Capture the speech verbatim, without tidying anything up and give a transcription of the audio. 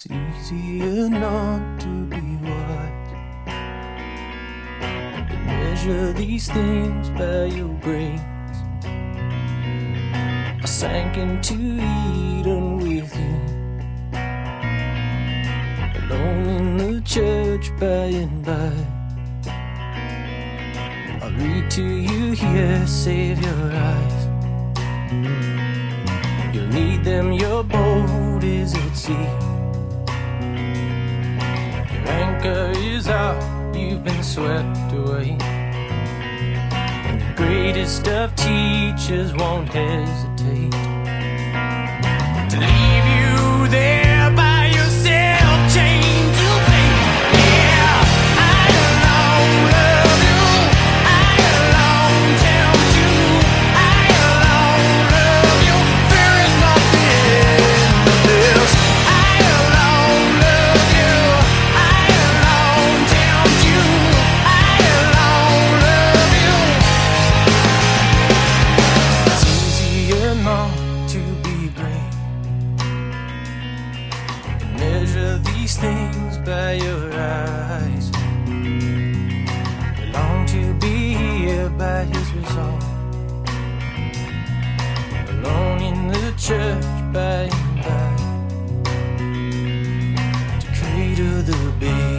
It's easier not to be wise. You measure these things by your brains. I sank into Eden with you, alone in the church by and by. I'll read to you here, save your eyes. You'll need them, your boat is at sea. Your anchor is out, you've been swept away. And the greatest of teachers won't hesitate to leave you there by yourself, chained to fate. Yeah, I alone love you, I alone tempt you, I alone love you. There is nothing but this. I alone love you, I alone tempt you, I alone love you. It's easier not to be great. Measure these things by your eyes. We long to be here by his resolve, alone in the church by and by, to cradle the baby.